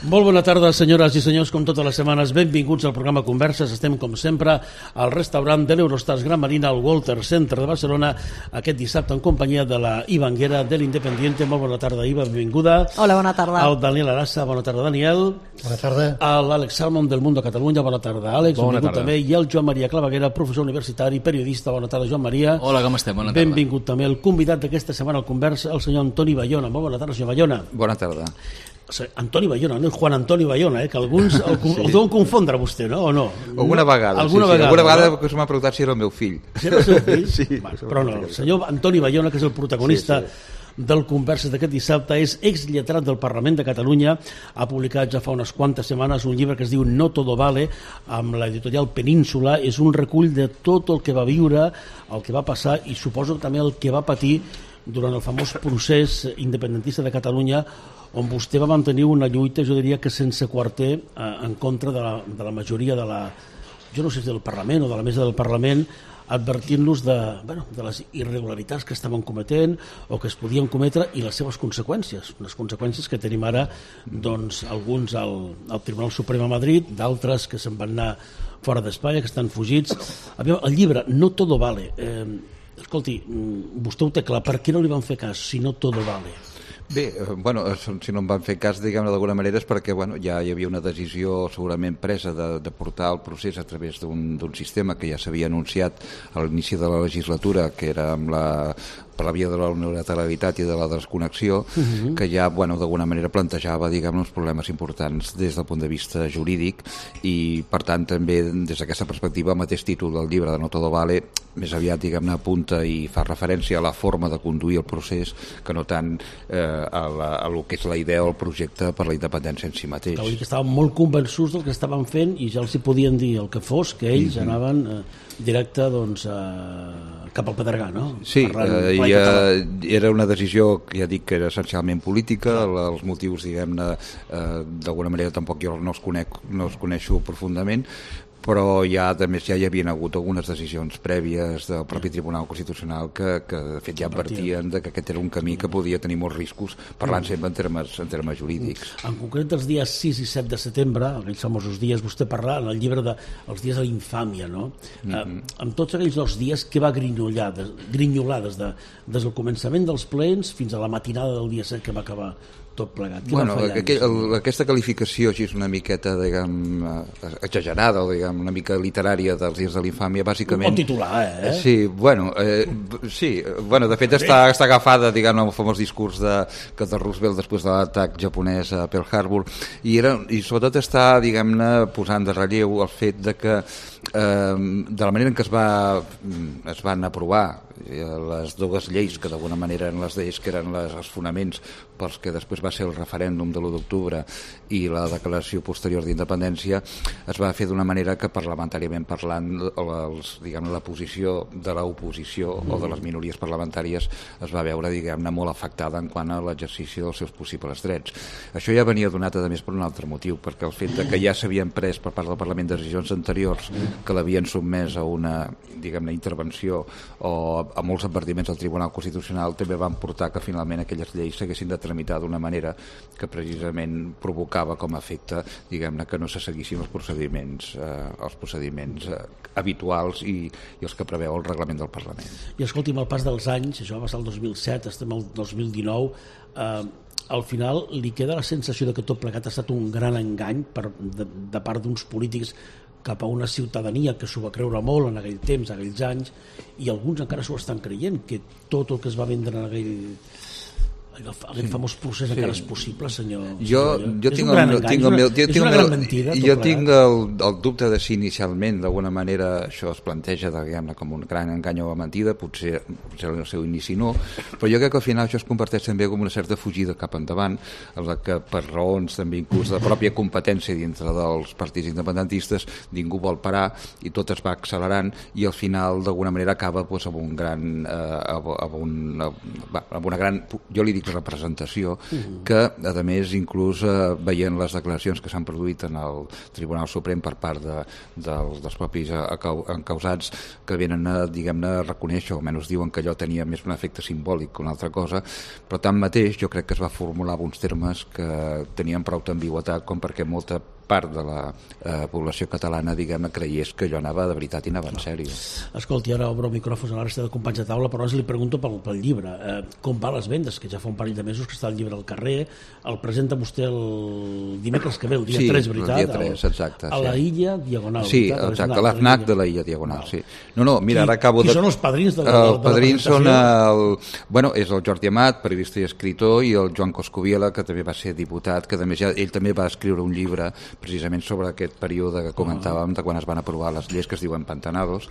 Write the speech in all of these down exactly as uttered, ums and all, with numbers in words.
Molt bona tarda, senyores i senyors, com totes les setmanes. Benvinguts al programa Converses. Estem, com sempre, al restaurant de l'Eurostars Gran Marina, al Walter Center de Barcelona, aquest dissabte en companyia de la Iva Anguera, de l'Independiente. Molt bona tarda, Iva, benvinguda. Hola, bona tarda. El Daniel Arassa, bona tarda, Daniel. Bona tarda. L'Àlex Salmon, del Mundo Catalunya, bona tarda, Àlex. Bona benvingut tarda. també. I el Joan Maria Claveguera, professor universitari, periodista. Bona tarda, Joan Maria. Hola, com estem? Bona tarda. Benvingut també el convidat d'aquesta setmana al Conversa, el senyor Antoni Bayona. Molt bona tarda, senyor Bayona. Bona tarda. Antoni Bayona, no Juan Antoni Bayona, eh? Que alguns el, sí. el deuen confondre vostè, no? O no? Alguna vegada, alguna sí, vegada, sí. Alguna vegada no? que m'ha preguntat si era el meu fill. Si era el seu fill? Sí. Va, però no, el senyor Antoni Bayona, que és el protagonista sí, sí. del Converses d'aquest dissabte, és exlletrat del Parlament de Catalunya, ha publicat ja fa unes quantes setmanes un llibre que es diu No todo vale, amb l'editorial Península. És un recull de tot el que va viure, el que va passar i suposo també el que va patir durant el famós procés independentista de Catalunya, on vostè va mantenir una lluita, jo diria que sense quarter, eh, en contra de la, de la majoria de la, jo no sé si del Parlament o de la mesa del Parlament, advertint-los de, bueno, de les irregularitats que estaven cometent o que es podien cometre i les seves conseqüències, unes conseqüències que tenim ara, doncs, alguns al, al Tribunal Suprem a Madrid, d'altres que se'n van anar fora d'Espanya, que estan fugits. Aviam, el llibre No todo vale, eh, escolti, vostè ho té clar, per què no li van fer cas si no todo vale? Bé, bueno, si no em van fer cas, diguem-ne, d'alguna manera és perquè bueno, ja hi havia una decisió segurament presa de, de portar el procés a través d'un sistema que ja s'havia anunciat a l'inici de la legislatura, que era amb la per la via de la unilateralitat i de la desconnexió, uh-huh. que ja, bueno, d'alguna manera plantejava, diguem, uns problemes importants des del punt de vista jurídic i, per tant, també des d'aquesta perspectiva, el mateix títol del llibre de No todo vale, més aviat, diguem-ne, apunta i fa referència a la forma de conduir el procés que no tant eh, a, la, a lo que és la idea o el projecte per la independència en si mateix. Que estaven molt convençuts del que estaven fent i ja els hi podien dir el que fos, que ells uh-huh. anaven eh, directe, doncs, eh, cap al Pedregà, no? Sí, eh, i, eh, era una decisió que ja dic que era essencialment política, els motius, diguem-ne, eh, d'alguna manera tampoc jo no els conec, no els coneixo profundament, però ja, a més, ja hi havien hagut algunes decisions prèvies del propi Tribunal Constitucional que, que de fet ja advertien de que aquest era un camí que podia tenir molts riscos, parlant sempre en termes, en termes jurídics. En concret, els dies sis i set de setembre, aquells famosos dies, vostè parla en el llibre de Els dies de la infàmia, no? Mm-hmm. Eh, amb tots aquells dos dies, què va grinyolar, des, grinyolar des, de, des del començament dels plens fins a la matinada del dia set que va acabar tot plegat? Bueno, aquell, el, aquesta qualificació així és una miqueta, diguem, exagerada o diguem, una mica literària dels dies de l'infàmia, bàsicament... Un bon titular, eh? Sí, bueno, eh, sí, bueno, de fet està, està agafada, diguem, el famós discurs de, que de Roosevelt després de l'atac japonès a Pearl Harbor, i, era, i sobretot està, diguem-ne, posant de relleu el fet de que eh, de la manera en què es, va, es van aprovar les dues lleis que d'alguna manera eren les lleis que eren les, els fonaments pels que després va ser el referèndum de l'u d'octubre i la declaració posterior d'independència, es va fer d'una manera que parlamentàriament parlant els, diguem, la posició de l'oposició mm. o de les minories parlamentàries es va veure, diguem-ne, molt afectada en quant a l'exercici dels seus possibles drets. Això ja venia donat a més per un altre motiu, perquè el fet de que ja s'havien pres per part del Parlament decisions anteriors que l'havien sotmès a una, diguem-ne, intervenció o a molts advertiments del Tribunal Constitucional també van portar que finalment aquelles lleis s'haguessin de tramitar d'una manera que precisament provocava com a efecte, diguem-ne, que no se seguissin els procediments, eh, els procediments eh, habituals i, i els que preveu el reglament del Parlament. I escolti, amb el pas dels anys, això va passar el dos mil set, estem al dos mil dinou, eh, al final li queda la sensació de que tot plegat ha estat un gran engany per, de, de part d'uns polítics cap a una ciutadania que s'ho va creure molt en aquell temps, en aquells anys, i alguns encara s'ho estan creient, que tot el que es va vendre en aquell, aquell famós procés sí. encara és possible, senyor. Jo, senyor. jo és tinc un gran el, engany, tinc és una, el, és una gran mentida. Jo tinc el, el dubte de si inicialment d'alguna manera això es planteja diguem-ne com un gran engany o mentida, potser, potser en el seu inici no, però jo crec que al final això es converteix també com una certa fugida cap endavant, en la que per raons també inclús de pròpia competència dintre dels partits independentistes ningú vol parar i tot es va accelerant i al final d'alguna manera acaba doncs, amb un gran eh, amb, un, amb una gran, jo li dic dic representació, que a més inclús eh, veient les declaracions que s'han produït en el Tribunal Suprem per part de, de, dels propis encausats, que venen a, diguem-ne, a reconèixer, o almenys diuen que allò tenia més un efecte simbòlic que una altra cosa, però tanmateix jo crec que es va formular uns termes que tenien prou ambigüitat com perquè molta part de la eh, població catalana, diguem-ne, creiés que allò anava de veritat i anava en sèrio. Escolti, ara obro micròfons a la resta de companys de taula, però ara li pregunto pel, pel llibre. Eh, com va les vendes? Que ja fa un parell de mesos que està el llibre al carrer. El presenta vostè el dimecres que ve, el dia sí, tres, veritat? El dia tres, exacte. A la sí. Illa Diagonal. Sí, exacte, a l'A F N A C de la Illa Diagonal, sí. No, no, mira, ara acabo de... de... Qui són els padrins de la, de, el de padrins la són el... Bueno, és el Jordi Amat, periodista i escritor, i el Joan Coscubiela, que també va ser diputat, que també ja, ell també va escriure un llibre precisament sobre aquest període que comentàvem de quan es van aprovar les lleis que es diuen Pantanados,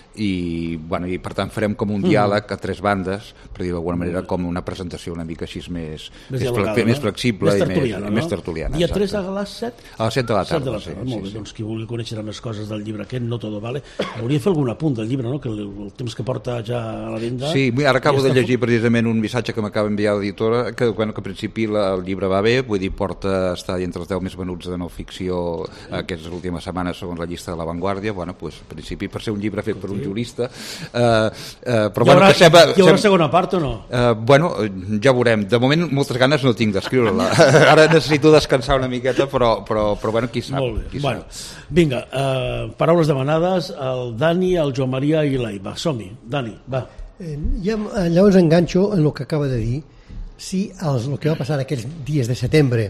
i, bueno, i per tant farem com un diàleg a tres bandes, per dir d'alguna manera, com una presentació una mica així més, més, dialogada, més, no? més flexible més i més, no? més tertuliana. Dia tres a les set? A les set de la tarda, de la tarda sí. Molt bé, sí, doncs qui vulgui conèixer més coses del llibre aquest, No Todo Vale, hauria de fer algun apunt del llibre, no? Que el, el temps que porta ja a la venda... Sí, ara acabo de llegir precisament un missatge que m'acaba d'enviar l'editora, que, bueno, que a principi la, el llibre va bé, vull dir, porta, està entre els deu més venuts de no ficció aquestes últimes setmanes segons la llista de La Vanguardia. Bueno, pues, en principi per ser un llibre fet per un jurista, eh, eh, però hi haurà, bueno, que sembla, hi haurà segona part o no? Eh, bueno, ja veurem. De moment moltes ganes no tinc d'escriure-la. Ara necessito descansar una miqueta, però, però, però bueno, qui sap. Molt bé. Qui bueno, sap. Vinga, eh, paraules demanades, el Dani, el Joan Maria i l'Ai. Va, som-hi. Dani, va. Eh, ja, llavors enganxo en el que acaba de dir. Si els, el que va passar aquells dies de setembre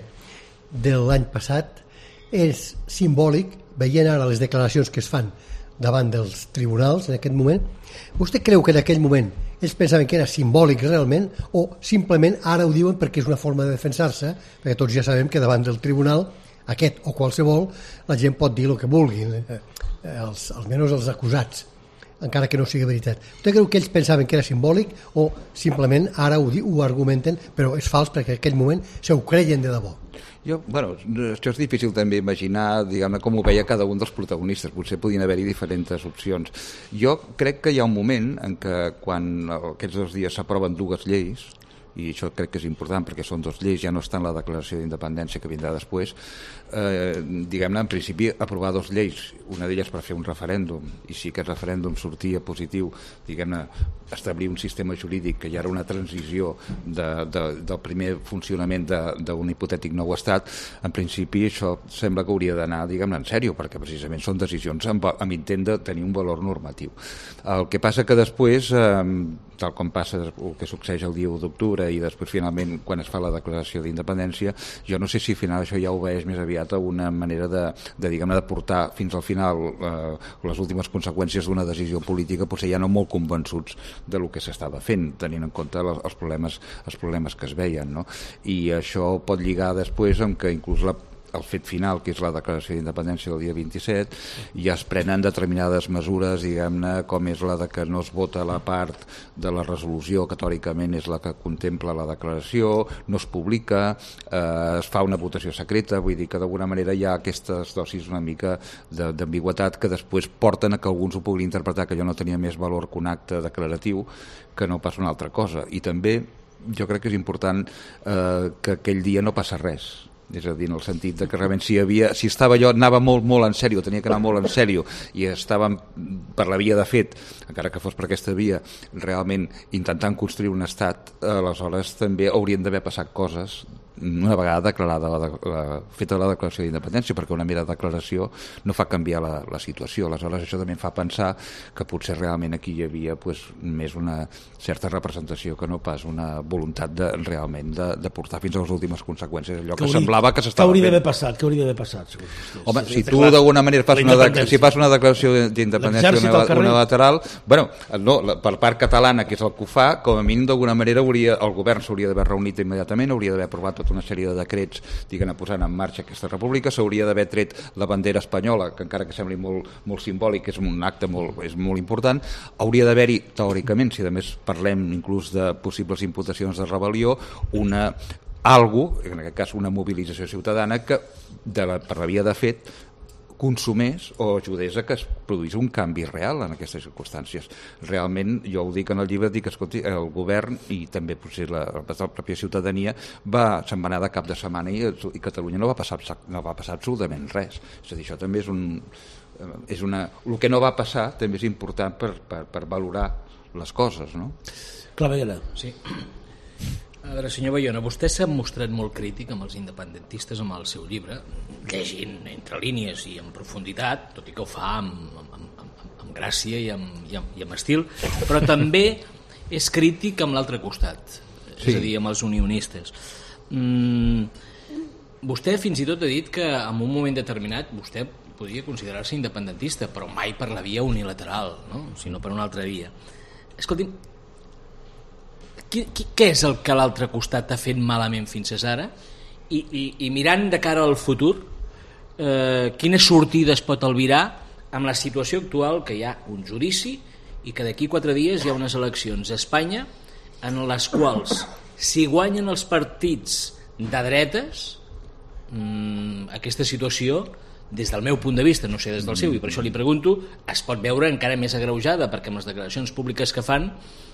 de l'any passat és simbòlic, veient ara les declaracions que es fan davant dels tribunals en aquest moment, vostè creu que en aquell moment ells pensaven que era simbòlic realment o simplement ara ho diuen perquè és una forma de defensar-se, perquè tots ja sabem que davant del tribunal, aquest o qualsevol, la gent pot dir el que vulgui, eh, els, almenys els acusats, encara que no sigui veritat. Vostè creu que ells pensaven que era simbòlic o simplement ara ho, ho argumenten, però és fals perquè en aquell moment se ho creien de debò? Jo, bueno, això és difícil també imaginar, diguem-ne, com ho veia cada un dels protagonistes. Potser podien haver-hi diferents opcions. Jo crec que hi ha un moment en què quan aquests dos dies s'aproven dues lleis, i això crec que és important perquè són dos lleis, ja no està en la declaració d'independència que vindrà després, eh, diguem-ne, en principi aprovar dos lleis, una d'elles per fer un referèndum, i si aquest referèndum sortia positiu, diguem-ne, establir un sistema jurídic que hi ha una transició de, de, del primer funcionament d'un hipotètic nou estat, en principi això sembla que hauria d'anar, diguem-ne, en sèrio, perquè precisament són decisions amb, amb intent de tenir un valor normatiu. El que passa que després, eh, tal com passa el que succeeix el dia u d'octubre i després finalment quan es fa la declaració d'independència, jo no sé si al final això ja obeeix més aviat a una manera de, de diguem-ne, de portar fins al final eh, les últimes conseqüències d'una decisió política, potser ja no molt convençuts de lo que s'estava fent, tenint en compte les, els, problemes, els problemes que es veien, no? I això pot lligar després amb que inclús la el fet final, que és la declaració d'independència del dia vint-i-set, ja es prenen determinades mesures, diguem-ne, com és la de que no es vota la part de la resolució que teòricament és la que contempla la declaració, no es publica, eh, es fa una votació secreta, vull dir que d'alguna manera hi ha aquestes dosis una mica d'ambigüitat que després porten a que alguns ho puguin interpretar que allò no tenia més valor que un acte declaratiu que no pas una altra cosa. I també jo crec que és important eh, que aquell dia no passa res, és a dir, en el sentit de que realment si, havia, si estava allò, anava molt, molt en sèrio, tenia que anar molt en sèrio i estàvem per la via de fet, encara que fos per aquesta via, realment intentant construir un estat, aleshores també haurien d'haver passat coses una vegada declarada la, la, feta la declaració d'independència, perquè una mera declaració no fa canviar la, la situació. Aleshores això també em fa pensar que potser realment aquí hi havia pues, més una certa representació que no pas una voluntat de, realment de, de portar fins a les últimes conseqüències allò que, que hauria, semblava que s'estava fent. Què hauria d'haver passat? Què hauria d'haver passat? Home, si tu d'alguna manera fas una, de, si fas una declaració d'independència unilateral, bueno, no, la, per part catalana, que és el que ho fa, com a mínim d'alguna manera hauria, el govern s'hauria d'haver reunit immediatament, hauria d'haver aprovat tota una sèrie de decrets, diguem-ne, posant en marxa aquesta república, s'hauria d'haver tret la bandera espanyola, que encara que sembli molt, molt simbòlic, és un acte molt, és molt important, hauria d'haver-hi, teòricament, si a més parlem inclús de possibles imputacions de rebel·lió, una algo, en aquest cas una mobilització ciutadana, que de la, per la via de fet consumés o ajudés a que es produís un canvi real en aquestes circumstàncies. Realment, jo ho dic en el llibre, dic, escolti, el govern i també potser la, la pròpia ciutadania va, se'n va anar de cap de setmana i, i Catalunya no va passar, no va passar absolutament res. És a dir, això també és un... És una, el que no va passar també és important per, per, per valorar les coses, no? Claveguera. Sí. A veure, senyor Bayona, vostè s'ha mostrat molt crític amb els independentistes amb el seu llibre, llegint entre línies i en profunditat, tot i que ho fa amb, amb, amb, amb gràcia i amb, i, amb, i amb estil, però també és crític amb l'altre costat, sí. És a dir, amb els unionistes. Mm, vostè fins i tot ha dit que en un moment determinat vostè podria considerar-se independentista, però mai per la via unilateral, no? Sinó per una altra via. Escolti'm, què és el que l'altre costat ha fet malament fins ara? I, i, i mirant de cara al futur, eh, quines sortides pot albirar amb la situació actual, que hi ha un judici i que d'aquí quatre dies hi ha unes eleccions a Espanya en les quals, si guanyen els partits de dretes, mmm, aquesta situació, des del meu punt de vista, no sé des del seu, i per això li pregunto, es pot veure encara més agreujada, perquè amb les declaracions públiques que fan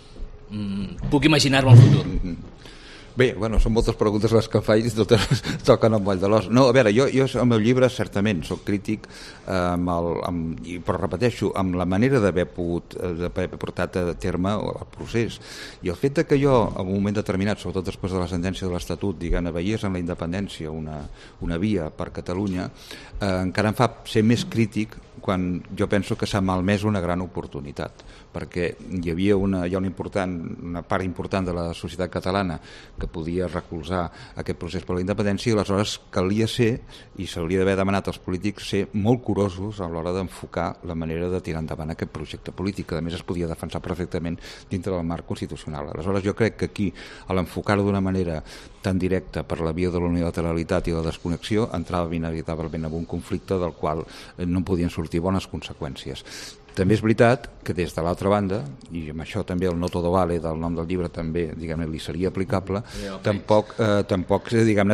Mm, puc imaginar-me el futur. Bé, bueno, són moltes preguntes les que faig i totes toquen al moll de l'os. No, a veure, jo, jo al meu llibre certament soc crític, eh, amb el, amb, però repeteixo, amb la manera d'haver pogut d'haver portat a terme el procés. I el fet de que jo, en un moment determinat, sobretot després de la sentència de l'Estatut, diguem, veiés en la independència una, una via per Catalunya, eh, encara em fa ser més crític quan jo penso que s'ha malmès una gran oportunitat, perquè hi havia una, hi ha una, important, una part important de la societat catalana que podia recolzar aquest procés per la independència, i aleshores calia ser, i s'hauria d'haver demanat als polítics, ser molt curosos a l'hora d'enfocar la manera de tirar endavant aquest projecte polític, que a més es podia defensar perfectament dintre del marc constitucional. Aleshores jo crec que aquí, a l'enfocar-ho d'una manera tan directa per la via de la unilateralitat i la desconnexió, entrava inevitablement en un conflicte del qual no podien sortir bones conseqüències. També és veritat que des de l'altra banda, i amb això també el no todo vale del nom del llibre també, diguem-ne, li seria aplicable, tampoc, eh, tampoc diguem-ne,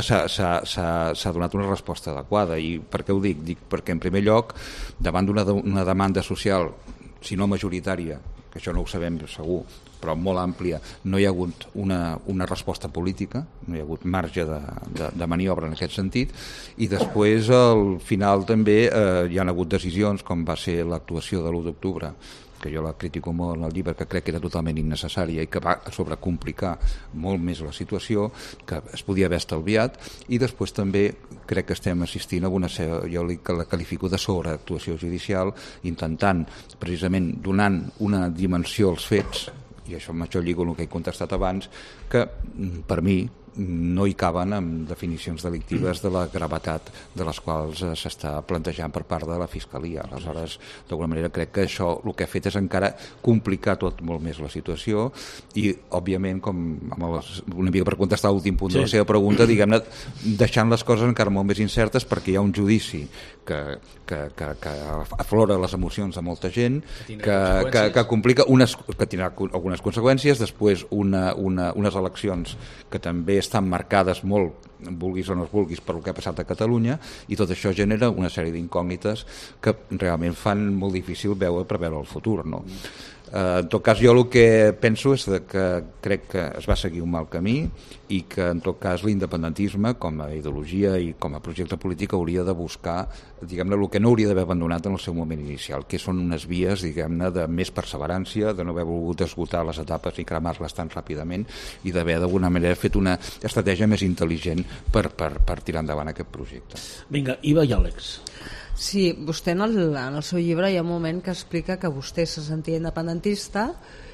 s'ha donat una resposta adequada. I per què ho dic? Dic perquè, en primer lloc, davant d'una una demanda social, si no majoritària, que això no ho sabem segur, però molt àmplia, no hi ha hagut una, una resposta política, no hi ha hagut marge de, de, de maniobra en aquest sentit, i després al final també eh, hi ha hagut decisions com va ser l'actuació de l'u d'octubre, que jo la critico molt en el llibre, que crec que era totalment innecessària i que va sobrecomplicar molt més la situació, que es podia haver estalviat, i després també crec que estem assistint a una, jo la qualifico de sobreactuació judicial, intentant, precisament donant una dimensió als fets, i això amb això lligo el que he contestat abans, que per mi no hi caben amb definicions delictives de la gravetat de les quals s'està plantejant per part de la Fiscalia. Aleshores, d'alguna manera, crec que això el que ha fet és encara complicar tot molt més la situació i, òbviament, com amb el, una mica per contestar l'últim punt sí. de la seva pregunta, diguem-ne, deixant les coses encara molt més incertes perquè hi ha un judici que, que, que, que aflora les emocions de molta gent, que, que, que, que complica unes, que tindrà algunes conseqüències, després una, una, unes eleccions que també estan marcades molt, vulguis o no es vulguis, per el que ha passat a Catalunya, i tot això genera una sèrie d'incògnites que realment fan molt difícil veure, preveure el futur, no? Uh, en tot cas, jo el que penso és que crec que es va seguir un mal camí i que, en tot cas, l'independentisme com a ideologia i com a projecte polític hauria de buscar, diguem-ne, el que no hauria d'haver abandonat en el seu moment inicial, que són unes vies, diguem-ne, de més perseverança, de no haver volgut esgotar les etapes i cremar-les tan ràpidament i d'haver, d'alguna manera, fet una estratègia més intel·ligent per, per, per tirar endavant aquest projecte. Vinga, Iva i Àlex. Sí, vostè en el, en el seu llibre hi ha un moment que explica que vostè se sentia independentista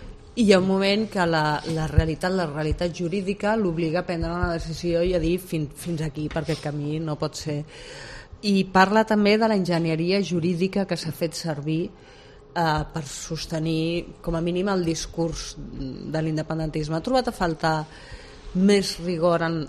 i hi ha un moment que la, la realitat, la realitat jurídica l'obliga a prendre una decisió i a dir fin, fins aquí, perquè el camí no pot ser. I parla també de la enginyeria jurídica que s'ha fet servir eh, per sostenir com a mínim el discurs de l'independentisme. Ha trobat a faltar més rigor en,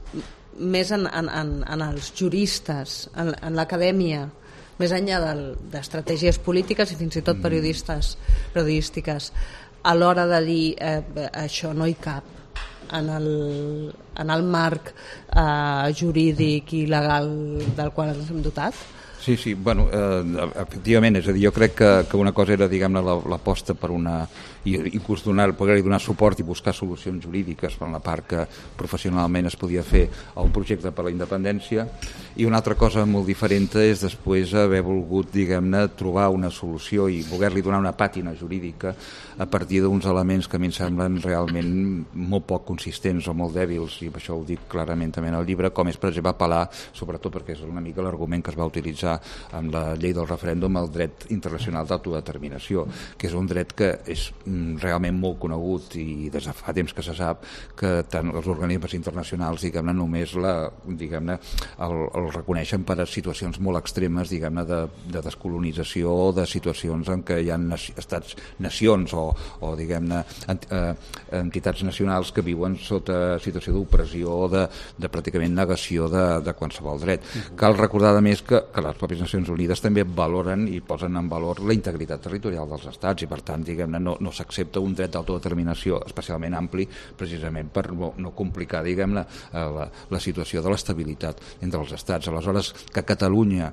més en, en, en, en els juristes, en, en l'acadèmia, més enllà d'estratègies polítiques i fins i tot periodistes, periodístiques, a l'hora de dir eh, això no hi cap en el, en el marc eh, jurídic i legal del qual ens hem dotat? Sí, sí, bueno, eh, efectivament, és a dir, jo crec que, que una cosa era, diguem-ne, l'aposta per una, i inclús donar, poder donar suport i buscar solucions jurídiques per la part que professionalment es podia fer a un projecte per la independència, i una altra cosa molt diferent és després haver volgut, diguem-ne, trobar una solució i voler-li donar una pàtina jurídica a partir d'uns elements que a mi em semblen realment molt poc consistents o molt dèbils, i això ho dic clarament també en el llibre, com és, per exemple, apel·lar, sobretot perquè és una mica l'argument que es va utilitzar amb la llei del referèndum, el dret internacional d'autodeterminació, que és un dret que és realment molt conegut i des de fa temps que se sap que tant els organismes internacionals, diguem-ne, només la, diguem-ne, el, el reconeixen per a situacions molt extremes, diguem-ne, de, de descolonització o de situacions en què hi ha estats, nacions o, o diguem-ne, ent, eh, entitats nacionals que viuen sota situació d'opressió o de, de pràcticament negació de, de qualsevol dret. Uh-huh. Cal recordar, a més, que, que les les Nacions Unides també valoren i posen en valor la integritat territorial dels estats i, per tant, diguem-ne, no, no s'accepta un dret d'autodeterminació especialment ampli precisament per no, no complicar, diguem-ne, la, la situació de l'estabilitat entre els estats. Aleshores, que Catalunya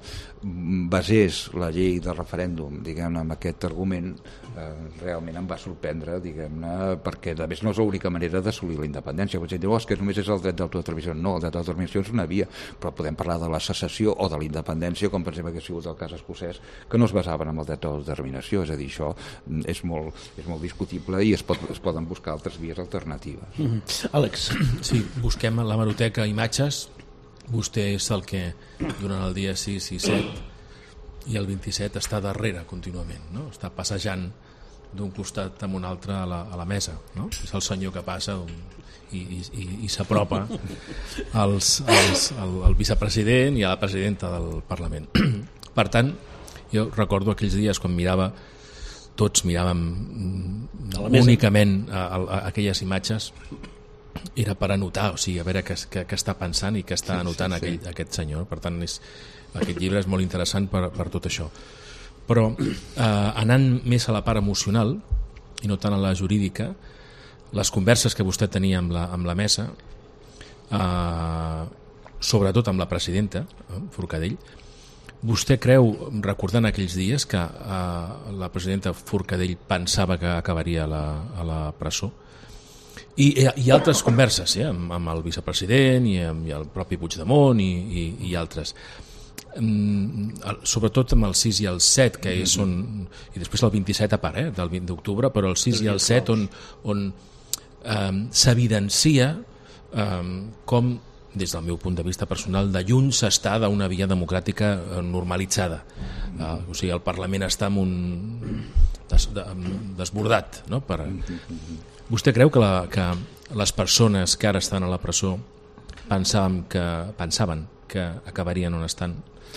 basés la llei de referèndum, diguem-ne, amb aquest argument, eh, realment em va sorprendre, diguem-ne, perquè, a més, no és l'única manera d'assolir la independència. Potser diu, oh, és que només és el dret d'autodeterminació. No, el dret d'autodeterminació és una via, però podem parlar de la secessió o de la independència, com per exemple que ha sigut el cas escocès, que no es basaven en el dret d'autodeterminació. És a dir, això és molt, és molt discutible i es, pot, es poden buscar altres vies alternatives. Mm-hmm. Àlex. Sí, busquem a l'hemeroteca imatges. Vostè és el que durant el dia sis i set i el vint-i-set està darrere contínuament, no? Està passejant d'un costat a un altre a la, a la mesa, no? És el senyor que passa i, i, i, i s'apropa als, als, al, al vicepresident i a la presidenta del Parlament. Per tant, jo recordo aquells dies quan mirava, tots miràvem únicament a, a, a aquelles imatges, era per anotar, o sigui, a veure què, què, què està pensant i què està anotant sí, sí, sí. Aquell, aquest senyor. Per tant, és, aquest llibre és molt interessant per, per tot això. Però eh, anant més a la part emocional i no tant a la jurídica, les converses que vostè tenia amb la, amb la mesa, eh, sobretot amb la presidenta, eh, Forcadell, vostè creu, recordant aquells dies, que eh, la presidenta Forcadell pensava que acabaria a la, a la presó? I, i altres converses, eh, amb, amb el vicepresident i, amb, i el propi Puigdemont i, i, i altres. Mm, sobretot amb el sis i el set, que és on, i després el vint-i-set a part, eh, del vint d'octubre, però el sis i el set on, on eh, s'evidencia eh, com, des del meu punt de vista personal, de lluny s'està d'una via democràtica normalitzada. Eh, o sigui, el Parlament està en un des, de, desbordat, no? Per, vostè creu que, la, que les persones que ara estan a la presó pensaven que, pensaven que acabarien on estan?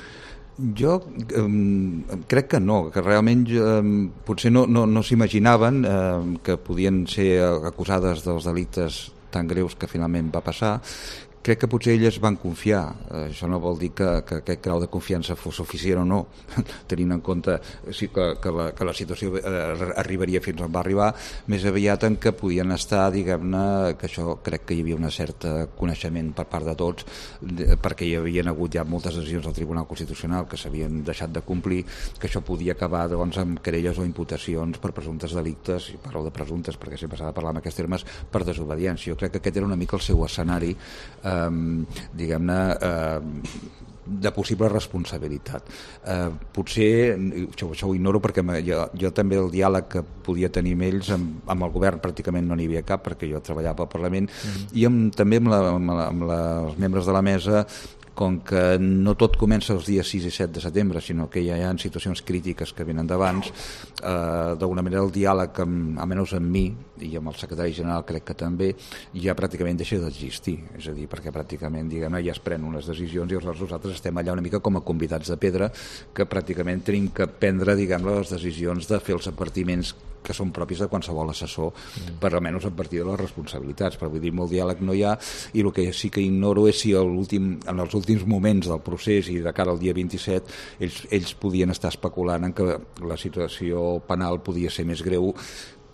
Jo um, crec que no, que realment um, potser no, no, no s'imaginaven um, que podien ser acusades dels delictes tan greus que finalment va passar. Crec que potser elles van confiar. Això no vol dir que, que aquest grau de confiança fos suficient o no, tenint en compte sí, que, que, la, que la situació eh, arribaria fins on va arribar, més aviat en què podien estar, diguem-ne, que això crec que hi havia una certa coneixement per part de tots, de, perquè hi havien hagut ja moltes decisions del Tribunal Constitucional que s'havien deixat de complir, que això podia acabar doncs, amb querelles o imputacions per presumptes delictes, i parlo de presumptes perquè sempre s'ha de parlar en aquests termes, per desobediència. Jo crec que aquest era una mica el seu escenari, eh, Um, diguem-ne, uh, de possible responsabilitat. Uh, potser, això, això ho ignoro perquè jo, jo també el diàleg que podia tenir amb ells, amb, amb el govern pràcticament no n'hi havia cap, perquè jo treballava al Parlament, mm-hmm. i amb, també amb, la, amb, la, amb la, els membres de la mesa, com que no tot comença els dies sis i set de setembre, sinó que ja hi ha situacions crítiques que venen d'abans, eh, d'alguna manera el diàleg, amb, almenys amb mi, i amb el secretari general crec que també, ja pràcticament deixa d'existir, és a dir, perquè pràcticament, diguem-ne, ja es prenen unes decisions i aleshores nosaltres estem allà una mica com a convidats de pedra, que pràcticament tenim que prendre, diguem-ne, les decisions de fer els advertiments que són propis de qualsevol assessor, mm. per almenys a partir de les responsabilitats, però vull dir, molt diàleg no hi ha, i el que sí que ignoro és si l'últim, en els últims moments del procés i de cara al dia vint-i-set ells, ells podien estar especulant en que la situació penal podia ser més greu,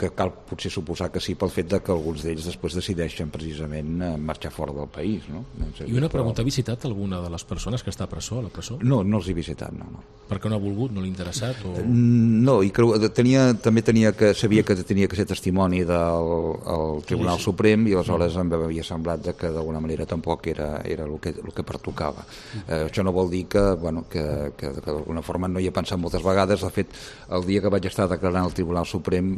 que cal potser suposar que sí pel fet de que alguns d'ells després decideixen precisament marxar fora del país, no? I una pregunta, ha visitat alguna de les persones que està a presó, a la presó? No, no els he visitat, no, no. Perquè no ha volgut, no l'ha interessat? O... No, i creu, tenia, també tenia que, sabia que tenia que ser testimoni del el Tribunal sí, sí. Suprem, i aleshores em havia semblat que d'alguna manera tampoc era, era el, que, el que pertocava. Eh, això no vol dir que, bueno, que, que, que d'alguna forma no hi he pensat moltes vegades. De fet, el dia que vaig estar declarant al Tribunal Suprem,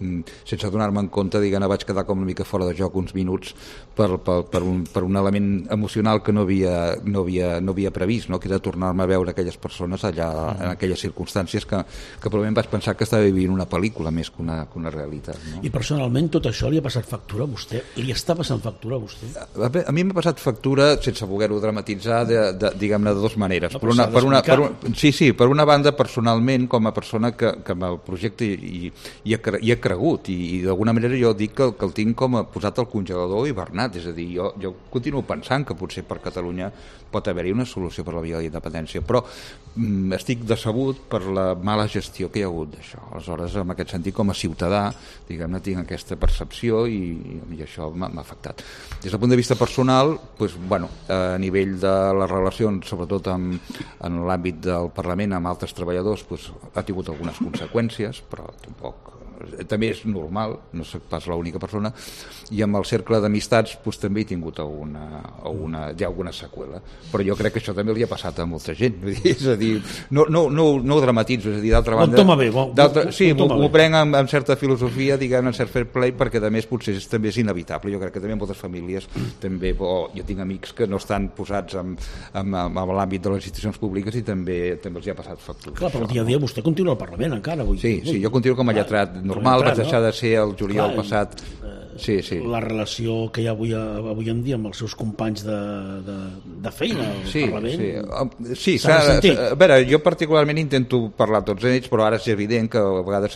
sense donar-me en compte, diguem, vaig quedar com una mica fora de joc uns minuts per, per, per, un, per un element emocional que no havia, no havia, no havia previst, no? Que era tornar-me a veure aquelles persones allà en aquelles circumstàncies que, que probablement vaig pensar que estava vivint una pel·lícula més que una, que una realitat, no? I personalment tot això li ha passat factura a vostè? Li està passant factura a vostè? A, a mi m'ha passat factura, sense voler-ho dramatitzar, de, de, diguem-ne de dues maneres. No, per una, per una, per una, sí, sí, per una banda, personalment, com a persona que, que amb el projecte hi, hi, ha, hi ha cregut, i, i d'alguna manera jo dic que, que el tinc com a posat al congelador hivernat, és a dir, jo, jo continuo pensant que potser per Catalunya pot haver-hi una solució per la via de la independència, però mm, estic decebut per la mala gestió que hi ha hagut d'això. Aleshores, en aquest sentit, com a ciutadà, diguem-ne, tinc aquesta percepció i, i això m'ha afectat. Des del punt de vista personal, doncs, bueno, a nivell de les relacions, sobretot en, en l'àmbit del Parlament amb altres treballadors, doncs, ha tingut algunes conseqüències, però tampoc també és normal, no soc pas l'única persona, i amb el cercle d'amistats doncs, també he tingut alguna, alguna, ja alguna seqüela, però jo crec que això també li ha passat a molta gent, és a dir, no, no, no, no ho dramatitzo, és a dir, d'altra banda... Toma bé, bon, sí, m'ho prenc amb, amb certa filosofia, diguem, en cert fair play, perquè a més potser és, també és inevitable, jo crec que també en moltes famílies també, oh, jo tinc amics que no estan posats en, en, en, en l'àmbit de les institucions públiques i també, també els hi ha passat factura. Clar, però el dia a dia vostè continua al Parlament encara avui. Sí, sí, jo continuo com a lletrat normal, vaig deixar de ser el juliol Clar, passat. Sí, sí. La relació que hi ha avui, avui en dia amb els seus companys de, de, de feina al sí, Parlament sí, sí a, a veure, jo particularment intento parlar tots ells, però ara és evident que a vegades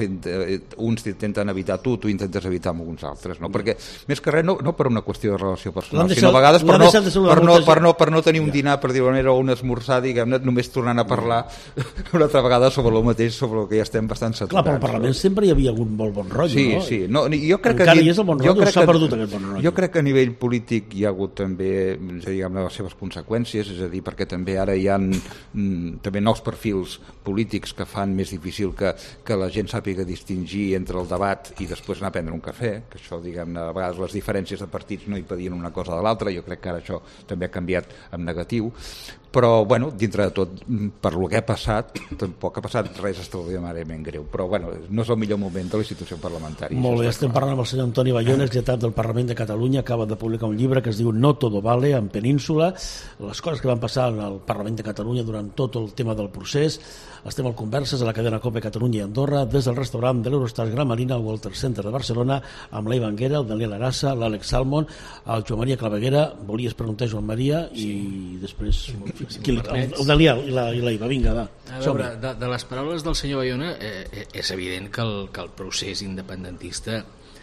uns intenten evitar tu, tu intentes evitar amb alguns altres, no? Perquè més que res no, no per una qüestió de relació personal, deixat, sinó a vegades per no, per, no, per, no, per no tenir un ja. dinar, per dir-ho manera, o un esmorzar, diguem-ne, només tornant a parlar una altra vegada sobre el mateix, sobre el que ja estem bastant saturats. Clar, però al Parlament no? sempre hi havia algun molt bon rotllo, sí, no? Sí, no, jo crec encara que hi és el bon rotllo, s'ha perdut aquest bon rotllo. Jo crec que a nivell polític hi ha hagut també, diguem, les seves conseqüències, és a dir, perquè també ara hi ha mm, també nous perfils polítics que fan més difícil que, que la gent sàpiga distingir entre el debat i després anar a prendre un cafè, que això, diguem-ne, a vegades les diferències de partits no impedien una cosa de l'altra, jo crec que ara això també ha canviat en negatiu, però, bueno, dintre de tot, per lo que ha passat, tampoc ha passat res extraordinàriament greu, però, bueno, no és el millor moment de la institució parlamentària. Molt bé, estem parlant amb el senyor Antoni Bayona, exlletrat del Parlament de Catalunya, acaba de publicar un llibre que es diu No todo vale, en Península, les coses que van passar al Parlament de Catalunya durant tot el tema del procés. Estem al Converses a la cadena COPE Catalunya i Andorra, des del restaurant de l'Eurostars Gran Marina al Walter Center de Barcelona, amb l'Ei Banguera, el Daniel Arassa, l'Àlex Salmon, el Joan Maria Claveguera. Volies preguntar Joan Maria i sí. després qui, el, el Daniel i l'Eiva, vinga, va. A veure, de, de les paraules del senyor Bayona, eh, és evident que el, que el procés independentista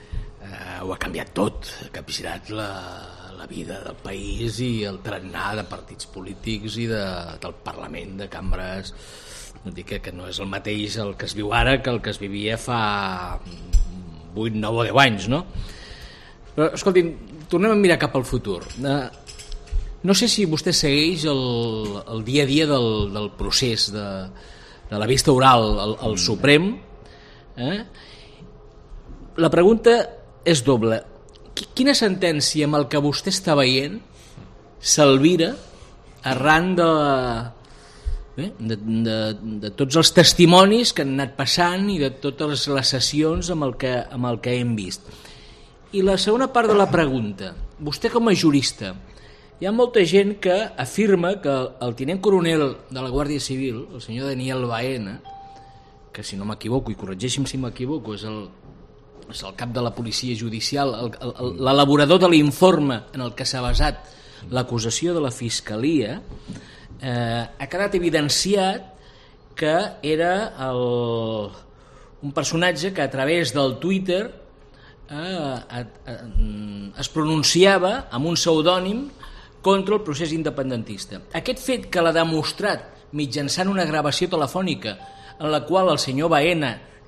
eh, ho ha canviat tot, ha capgirat la, la vida del país i el tarannà de partits polítics i de, del Parlament, de cambres. No dic que, que no és el mateix el que es viu ara que el que es vivia fa vuit, nou o deu anys, no? Però, escolti'm, tornem a mirar cap al futur. Eh, no sé si vostè segueix el, el dia a dia del, del procés de, de la vista oral al, al Suprem. Eh? La pregunta és doble. Quina sentència amb el que vostè està veient s'alvira arran de, de, de, de tots els testimonis que han anat passant i de totes les sessions amb el que, amb el que hem vist? I la segona part de la pregunta, vostè com a jurista, hi ha molta gent que afirma que el tinent coronel de la Guàrdia Civil, el senyor Daniel Baena, que si no m'equivoco, i corregeixi'm si m'equivoco, és el, és el cap de la policia judicial, l'elaborador de l'informe en el que s'ha basat l'acusació de la Fiscalia, eh, ha quedat evidenciat que era el, un personatge que a través del Twitter eh, eh, eh, es pronunciava amb un pseudònim contra el procés independentista. Aquest fet que l'ha demostrat mitjançant una gravació telefònica en la qual el senyor Baena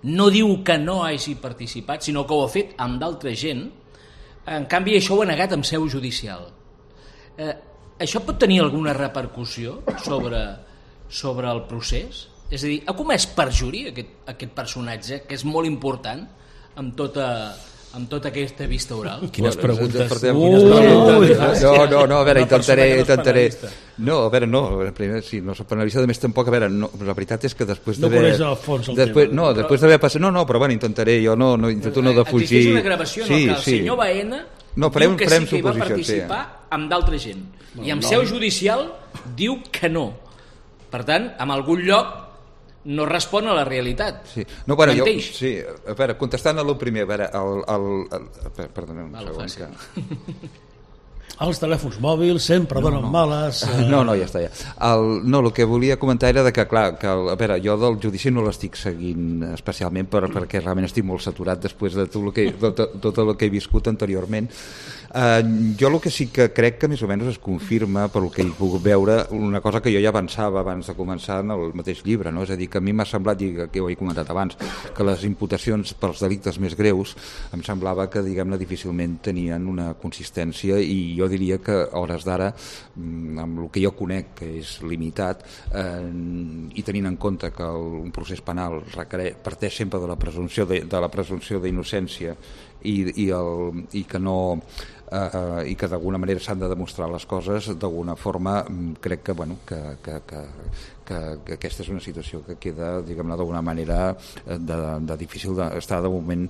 no diu que no hagi participat, sinó que ho ha fet amb d'altra gent. En canvi, això ho ha negat amb seu judicial. Eh, això pot tenir alguna repercussió sobre, sobre el procés? És a dir, ha comès perjuri aquest, aquest personatge, que és molt important amb tota, amb tota aquesta vista oral? Quines preguntes? Quines preguntes? No, no, no, a veure, intentaré... intentaré... No, a veure, no, primer, sí, no soc penalista, a més tampoc, a veure, no, la veritat és que després d'haver... No coneix el fons el després, tema. No, després d'haver passat... No, no, però bueno, intentaré, jo no, no intento no defugir... Existeix una gravació sí, en què el sí. senyor Baena no, farem, diu que farem sí que hi va suposicions, participar sí. amb d'altra gent. No, I amb no. seu judicial diu que no. Per tant, en algun lloc no respon a la realitat. Sí. No, bueno, jo, Menteix. sí, a veure, contestant a lo primer, a veure, el... el, el, el perdoneu un Val, segon. fàcil. Que... Els telèfons mòbils sempre donen males... Eh... No, no, ja està, ja. El, no, el que volia comentar era de que, clar, que, a veure, jo del judici no l'estic seguint especialment per, perquè realment estic molt saturat després de tot el que, tot, tot el que he viscut anteriorment. Uh, jo el que sí que crec que més o menys es confirma per el que he pogut veure una cosa que jo ja avançava abans de començar en el mateix llibre, no? És a dir, que a mi m'ha semblat, i que ho he comentat abans, que les imputacions pels delictes més greus em semblava que, diguem-ne, difícilment tenien una consistència, i jo diria que a hores d'ara, amb el que jo conec, que és limitat, eh, i tenint en compte que el, un procés penal requereix, parteix sempre de la presumpció de, de la presumpció d'innocència i, i, el, i que no eh, i que d'alguna manera s'han de demostrar les coses, d'alguna forma crec que, bueno, que, que, que, que, que aquesta és una situació que queda, diguem-ne, d'alguna manera de, de difícil de, està de moment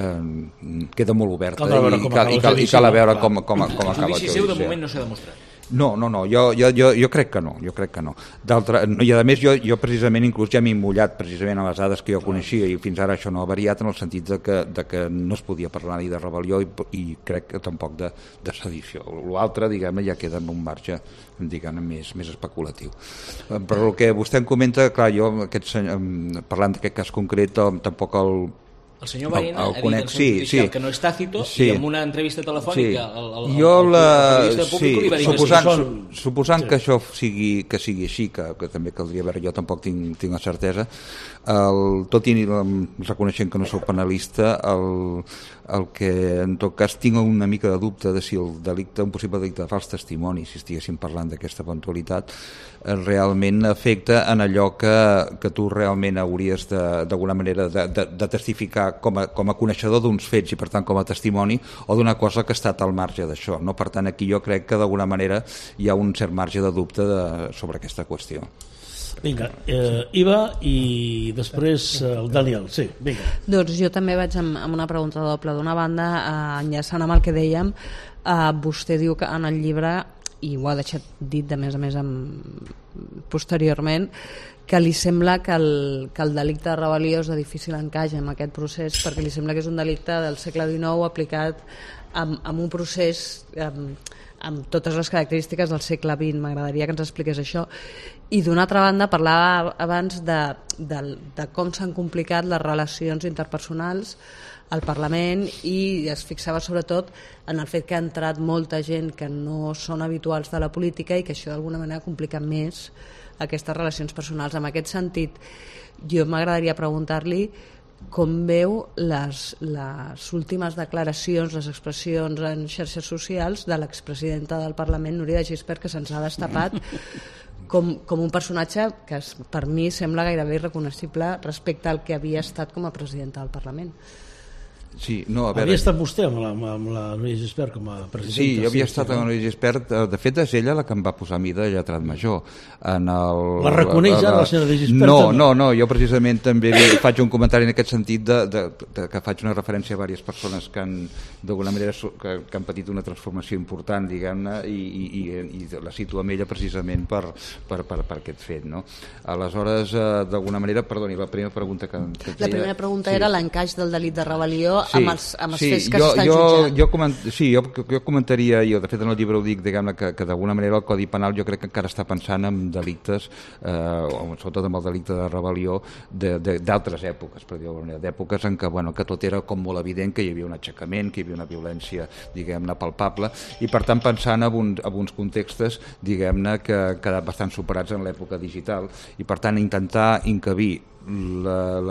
eh, queda molt oberta i, i, cal, i, cal, i cal a veure com, com, com acaba el judici seu de moment no s'ha demostrat. No, no, no, jo, jo, jo, jo crec que no, jo crec que no. D'altra, i a més jo, jo precisament inclús ja m'he mullat precisament a les dades que jo coneixia, i fins ara això no ha variat en el sentit de que, de que no es podia parlar ni de rebel·lió i, i crec que tampoc de, de sedició. L'altre, diguem-ne, ja queda en un marge, diguem-ne, més, més especulatiu. Però el que vostè em comenta, clar, jo aquest, parlant d'aquest cas concret, tampoc el El senyor Baena el, el ha conec, dit sí, sí, sí. que no és tàcito, sí. I en una entrevista telefònica sí. el, el, jo el, la, el periodista sí, públic li va dir suposant, que sí. Su, suposant sí. que això sigui, que sigui així, que, que també caldria veure, jo tampoc tinc, tinc la certesa, el, tot i reconeixent que no soc penalista, el, el que en tot cas tinc una mica de dubte de si el delicte, un possible delicte de fals testimoni, si estiguéssim parlant d'aquesta eventualitat, realment afecta en allò que, que tu realment hauries d'alguna manera de, de, de testificar com a, com a coneixedor d'uns fets i per tant com a testimoni, o d'una cosa que ha estat al marge d'això, no? Per tant aquí jo crec que d'alguna manera hi ha un cert marge de dubte de, sobre aquesta qüestió. Vinga, eh, Iva i després eh, el Daniel. Sí, vinga. Doncs jo també vaig amb, amb una pregunta doble. D'una banda, eh, enllaçant amb el que dèiem, eh, vostè diu que en el llibre, i ho ha deixat dit de més a més amb, posteriorment, que li sembla que el, que el delicte de rebel·lió és de difícil encaix en aquest procés, perquè li sembla que és un delicte del segle dinou aplicat amb, amb un procés amb, amb totes les característiques del segle vint. M'agradaria que ens expliqués això. I d'una altra banda parlava abans de, de, de com s'han complicat les relacions interpersonals al Parlament, i es fixava sobretot en el fet que ha entrat molta gent que no són habituals de la política i que això d'alguna manera complica més aquestes relacions personals. En aquest sentit, jo m'agradaria preguntar-li com veu les, les últimes declaracions, les expressions en xarxes socials de l'expresidenta del Parlament, Núria de Gispert, que se'ns ha destapat com, com un personatge que es, per mi sembla gairebé irreconeixible respecte al que havia estat com a presidenta del Parlament. Sí, no, a veure... Havia estat vostè amb la, amb la Núria Gispert com a presidenta? Sí, jo havia sí, estat sí, amb la Núria Gispert. De fet, és ella la que em va posar a mi de lletrat major. En el, la reconeix ara, la, la senyora Gispert? No, no, no, jo precisament també faig un comentari en aquest sentit de, de, de, que faig una referència a diverses persones que han, d'alguna manera, que, que han patit una transformació important, diguem-ne, i, i, i la situo amb ella precisament per, per, per, per aquest fet, no? Aleshores, d'alguna manera, perdoni, la primera pregunta que... que la primera pregunta sí. era l'encaix del delit de rebel·lió sí, amb els, amb els sí, fets que jo, s'estan jo, jutjant. Jo coment, sí, jo, jo comentaria, jo de fet en el llibre ho dic, diguem-ne, que, que d'alguna manera el Codi Penal jo crec que encara està pensant en delictes, eh, o sobretot amb el delicte de rebel·lió d'altres èpoques, per dir-ho manera, d'èpoques en què, bueno, que tot era com molt evident que hi havia un aixecament, que hi havia una violència, diguem-ne, palpable, i per tant pensant en, un, en uns contextes, diguem-ne, que han quedat bastant superats en l'època digital, i per tant intentar encabir la, la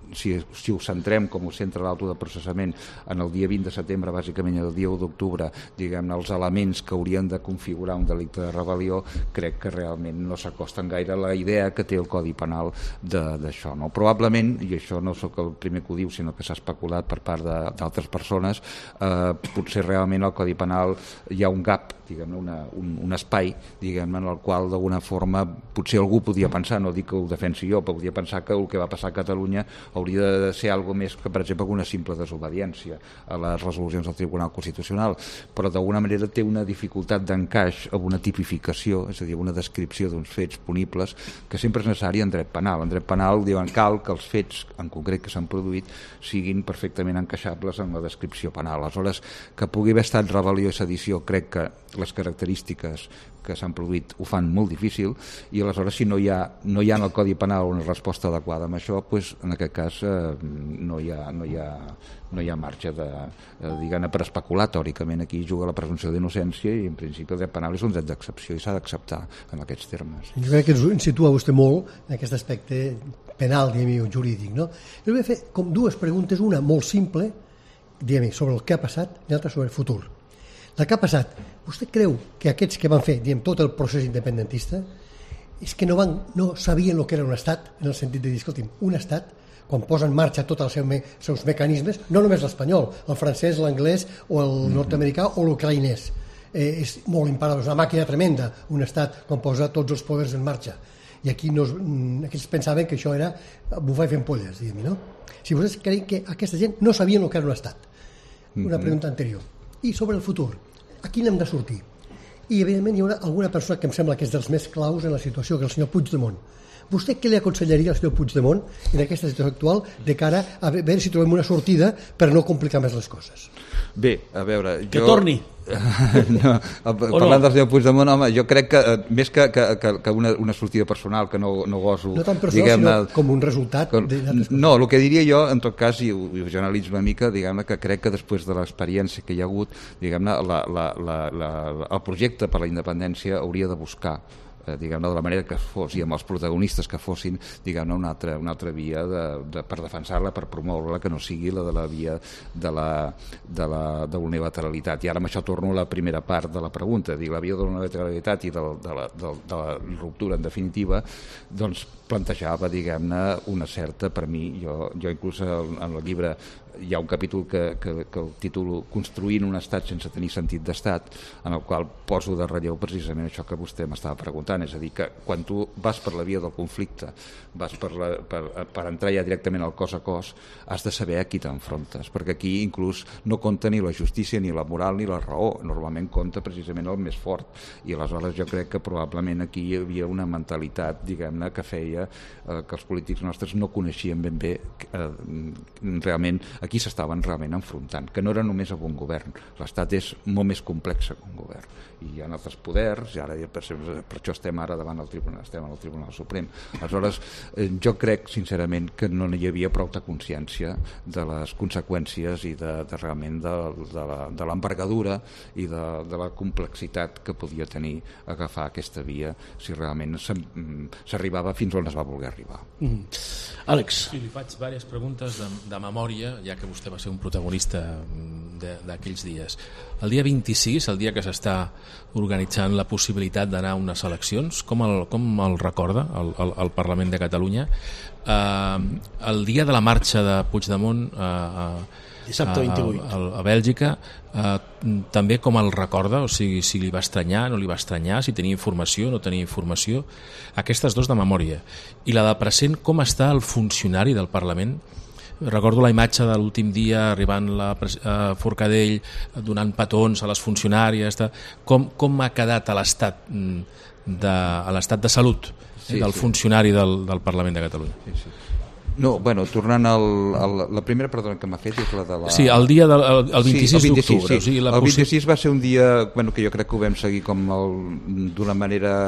si, si ho centrem com ho centra l'auto de processament en el dia vint de setembre, bàsicament el dia u d'octubre, diguem-ne, els elements que haurien de configurar un delicte de rebel·lió, crec que realment no s'acosten gaire a la idea que té el Codi Penal d'això. No? Probablement, i això no sóc el primer que ho diu, sinó que s'ha especulat per part d'altres persones, eh, potser realment al Codi Penal hi ha un gap, diguem-ne, una, un, un espai, diguem-ne, en el qual d'alguna forma potser algú podia pensar, no dic que ho defensi jo, però podia pensar que el que va passar a Catalunya hauria de ser alguna més que, per exemple, una simple desobediència a les resolucions del Tribunal Constitucional, però d'alguna manera té una dificultat d'encaix amb una tipificació, és a dir, una descripció d'uns fets punibles que sempre és necessari en dret penal. En dret penal diuen cal que els fets en concret que s'han produït siguin perfectament encaixables en la descripció penal. Aleshores, que pugui haver estat rebel·lió i sedició, crec que les característiques que s'han produït ho fan molt difícil, i aleshores si no hi ha, no hi ha en el Codi Penal una resposta adequada amb això, doncs, en aquest cas eh, no, hi ha, no, hi ha, no hi ha marge de, eh, diguem-ne, per especular. Teòricament aquí juga la presumpció d'innocència i en principi el dret penal és un dret d'accepció i s'ha d'acceptar en aquests termes. Jo crec que ens situa vostè molt en aquest aspecte penal, diguem-hi, jurídic, no? Jo vull fer com dues preguntes, una molt simple, diguem-hi, sobre el que ha passat i l'altra sobre el futur. El que ha passat, vostè creu que aquests que van fer, diguem, tot el procés independentista és que no, van, no sabien el que era un estat, en el sentit de dir, escolti'm, un estat, quan posa en marxa tots els seus, me, seus mecanismes, no només l'espanyol, el francès, l'anglès o el mm-hmm. nord-americà o l'ucraïnès, eh, és molt imparable, és una màquina tremenda, un estat quan posa tots els poders en marxa. I aquí no, aquells pensaven que això era bufar i fent polles, diguem-hi, no? Si vostès creien que aquesta gent no sabien el que era un estat. Una mm-hmm. pregunta anterior. I sobre el futur, aquí n'hem de sortir. I, evidentment, hi ha una, alguna persona que em sembla que és dels més claus en la situació, que és el senyor Puigdemont. Vostè què li aconsellaria al senyor Puigdemont en aquesta situació actual de cara a veure si trobem una sortida per no complicar més les coses? Bé, a veure... Jo... Que torni! no, parlant no? del senyor Puigdemont, home, jo crec que més que, que, que una, una sortida personal que no, no goso... No tan personal, sinó com un resultat com, d'altres coses. No, el que diria jo, en tot cas, i ho, i ho generalitzo una mica, diguem-ne que crec que després de l'experiència que hi ha hagut, diguem-ne, la, la, la, la, el projecte per la independència hauria de buscar, diguem-ne, de la manera que fos i amb els protagonistes que fossin, diguem-ne, una altra, una altra via de, de, per defensar-la, per promoure-la, que no sigui la de la via de la, de la, de la unilateralitat. I ara amb això torno a la primera part de la pregunta, dir, la via de la unilateralitat i de, de, la, de, de la ruptura en definitiva, doncs plantejava, diguem-ne, una certa, per mi, jo, jo inclús en el llibre hi ha un capítol que, que, que el títol Construint un estat sense tenir sentit d'estat, en el qual poso de relleu precisament això que vostè m'estava preguntant, és a dir, que quan tu vas per la via del conflicte, vas per, la, per, per entrar ja directament al cos a cos, has de saber a qui t'enfrontes, perquè aquí inclús no compta ni la justícia, ni la moral, ni la raó, normalment compta precisament el més fort, i aleshores jo crec que probablement aquí hi havia una mentalitat, diguem-ne, que feia eh, que els polítics nostres no coneixien ben bé eh, realment aquí s'estaven realment enfrontant, que no era només amb un govern, l'estat és molt més complex que un govern, i hi ha altres poders, i ara per, per això estem ara davant del Tribunal, estem al Tribunal Suprem. Aleshores, eh, jo crec sincerament que no hi havia prou de consciència de les conseqüències i de, de realment de, de l'envergadura i de, de la complexitat que podia tenir agafar aquesta via si realment s'arribava fins on es va voler arribar. Mm. Àlex. Sí, li faig diverses preguntes de, de memòria, ja que vostè va ser un protagonista d'aquells dies. El dia vint-i-sis, el dia que s'està organitzant la possibilitat d'anar a unes eleccions, com el, com el recorda el, el, el Parlament de Catalunya? Eh, el dia de la marxa de Puigdemont eh, dissabte vint-i-vuit a, a, a Bèlgica, eh, també com el recorda, o sigui, si li va estranyar, no li va estranyar, si tenia informació, no tenia informació, aquestes dues de memòria. I la de present, com està el funcionari del Parlament? Recordo la imatge de l'últim dia arribant la, a Forcadell donant petons a les funcionàries, com, com ha quedat a l'estat de, a l'estat de salut sí, eh, del sí. funcionari del, del Parlament de Catalunya. Sí, sí. No, bueno, tornant al, al, la primera perdona que m'ha fet és la de la... Sí, el dia del el, el vint-i-sis sí, d'octubre. Sí. O sigui, la el vint-i-sis va ser un dia bueno, que jo crec que ho vam seguir com d'una manera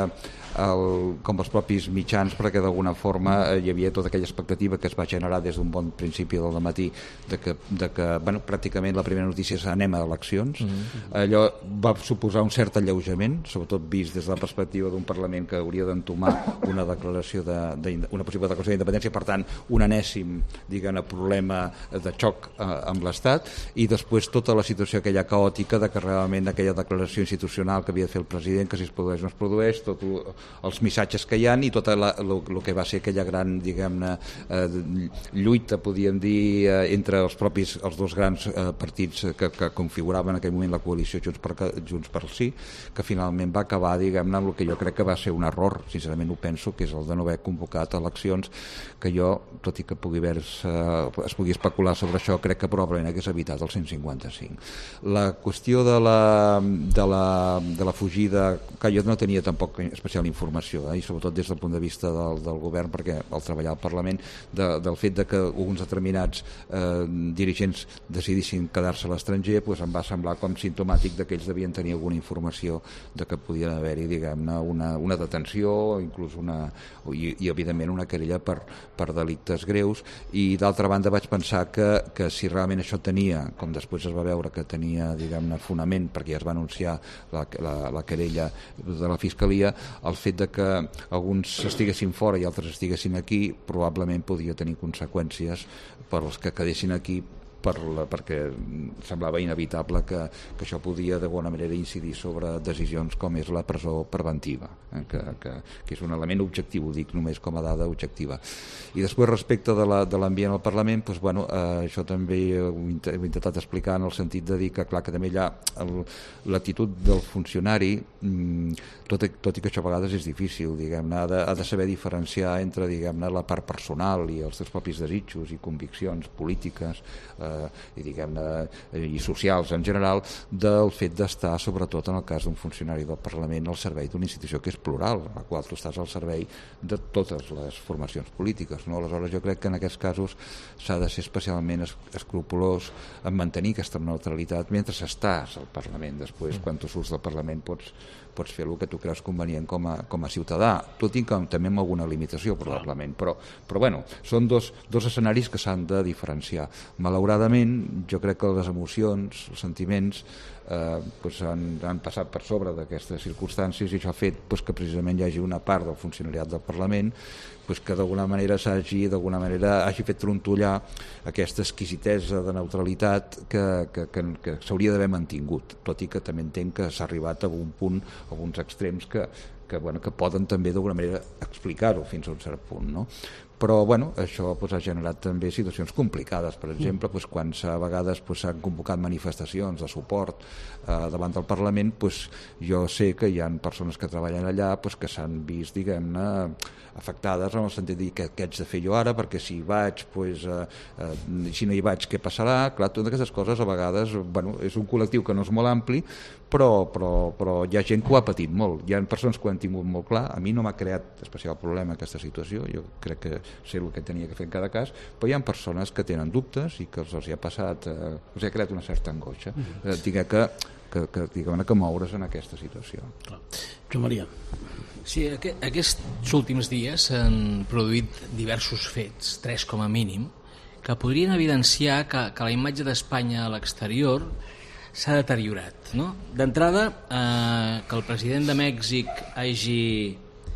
el, com els propis mitjans, perquè d'alguna forma hi havia tota aquella expectativa que es va generar des d'un bon principi del matí de que, de que bueno, pràcticament la primera notícia és anem a eleccions. Mm-hmm. Allò va suposar un cert alleujament, sobretot vist des de la perspectiva d'un Parlament que hauria d'entomar una declaració de, de, una possible declaració d'independència, per tant un enèsim diguem-ne problema de xoc eh, amb l'Estat, i després tota la situació aquella caòtica de que realment aquella declaració institucional que havia de fer el president, que si es produeix no es produeix, tot els missatges que hi ha i tot el que va ser aquella gran diguem-ne eh, lluita, podíem dir, eh, entre els propis els dos grans eh, partits que, que configuraven en aquell moment la coalició Junts per, Junts per Sí, que finalment va acabar diguem-ne amb el que jo crec que va ser un error, sincerament ho penso, que és el de no haver convocat eleccions, que jo, tot i que pugui haver eh, es pugui especular sobre això, crec que probablement hagués evitat el cent cinquanta-cinc. La qüestió de la, de la, de la fugida, que jo no tenia tampoc especial informació, eh, i sobretot des del punt de vista del, del govern, perquè al treballar al Parlament, de, del fet de que alguns determinats eh, dirigents decidissin quedar-se a l'estranger, pues em va semblar com simptomàtic de que ells devien tenir alguna informació de que podia haver-hi, diguem-ne, una, una detenció, inclús una, i, i evidentment una querella per, per delictes greus, i d'altra banda vaig pensar que, que si realment això tenia, com després es va veure que tenia, diguem-ne, fonament, perquè ja es va anunciar la, la, la querella de la Fiscalia, el fet de que alguns estiguessin fora i altres estiguessin aquí probablement podia tenir conseqüències per als que quedessin aquí, per la, perquè semblava inevitable que, que això podia d'alguna manera incidir sobre decisions com és la presó preventiva, eh, que, que, que és un element objectiu, ho dic només com a dada objectiva. I després respecte de l'ambient al Parlament, doncs, bueno, eh, això també ho he intentat explicar en el sentit de dir que clar que també hi ha l'actitud del funcionari, mmm, tot, tot i que això a vegades és difícil, diguem-ne, ha, de, ha de saber diferenciar entre, diguem-ne, la part personal i els seus propis desitjos i conviccions polítiques eh, i diguem-ne i socials en general, del fet d'estar sobretot en el cas d'un funcionari del Parlament al servei d'una institució que és plural, a la qual tu estàs al servei de totes les formacions polítiques, no? Aleshores jo crec que en aquests casos s'ha de ser especialment escrupolós en mantenir aquesta neutralitat mentre estàs al Parlament. Després, quan tu surts del Parlament, pots, pots fer el que tu creus convenient com a, com a ciutadà, tot i que també amb alguna limitació probablement, però, però bueno, són dos, dos escenaris que s'han de diferenciar. Malauradament, jo crec que les emocions, els sentiments eh, pues han, han passat per sobre d'aquestes circumstàncies, i això ha fet pues, que precisament hi hagi una part del funcionariat del Parlament pues, que d'alguna manera s'hagi d'alguna manera hagi fet trontollar aquesta exquisitesa de neutralitat que, que, que, que s'hauria d'haver mantingut, tot i que també entenc que s'ha arribat a un punt, a uns extrems que, que, bueno, que poden també d'alguna manera explicar-ho fins a un cert punt, no? Però bueno, això pues, ha generat també situacions complicades, per exemple, pues, quan a vegades s'han pues, convocat manifestacions de suport eh, davant del Parlament, pues, jo sé que hi ha persones que treballen allà pues, que s'han vist, diguem-ne, afectades en el sentit de dir que què haig de fer jo ara, perquè si hi vaig, pues, eh, eh, si no hi vaig, què passarà? Clar, totes aquestes coses a vegades, bueno, és un col·lectiu que no és molt ampli, però, però, però hi ha gent que ho ha patit molt, hi ha persones que ho han tingut molt clar, a mi no m'ha creat especial problema aquesta situació, jo crec que sé el que tenia que fer en cada cas, però hi ha persones que tenen dubtes i que els ha passat, eh, els ha creat una certa angoixa, eh, diguem que, que, que, diguem que moure's en aquesta situació. Clar. Joan Maria. Sí, aqu aquests últims dies s'han produït diversos fets, tres com a mínim, que podrien evidenciar que, que la imatge d'Espanya a l'exterior s'ha deteriorat, no? D'entrada, eh, que el president de Mèxic hagi